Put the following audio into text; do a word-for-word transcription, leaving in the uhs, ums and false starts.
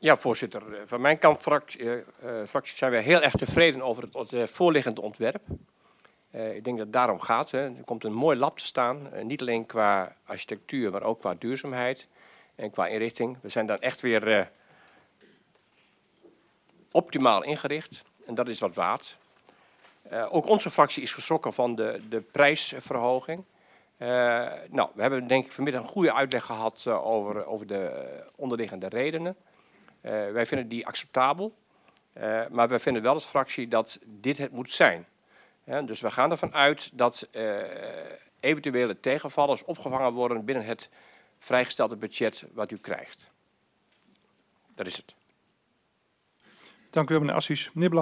Ja, voorzitter. Van mijn kant fractie, uh, uh, fractie zijn wij heel erg tevreden over het, het uh, voorliggende ontwerp. Uh, ik denk dat het daarom gaat. Hè. Er komt een mooi lab te staan. Uh, niet alleen qua architectuur, maar ook qua duurzaamheid en qua inrichting. We zijn dan echt weer uh, optimaal ingericht. En dat is wat waard. Uh, ook onze fractie is geschrokken van de, de prijsverhoging. Uh, nou, we hebben denk ik vanmiddag een goede uitleg gehad uh, over, over de onderliggende redenen. Uh, wij vinden die acceptabel. Uh, maar wij vinden wel als fractie dat dit het moet zijn. Ja, dus we gaan ervan uit dat uh, eventuele tegenvallers opgevangen worden binnen het vrijgestelde budget wat u krijgt. Dat is het. Dank u wel, meneer Assis. Meneer Blauw.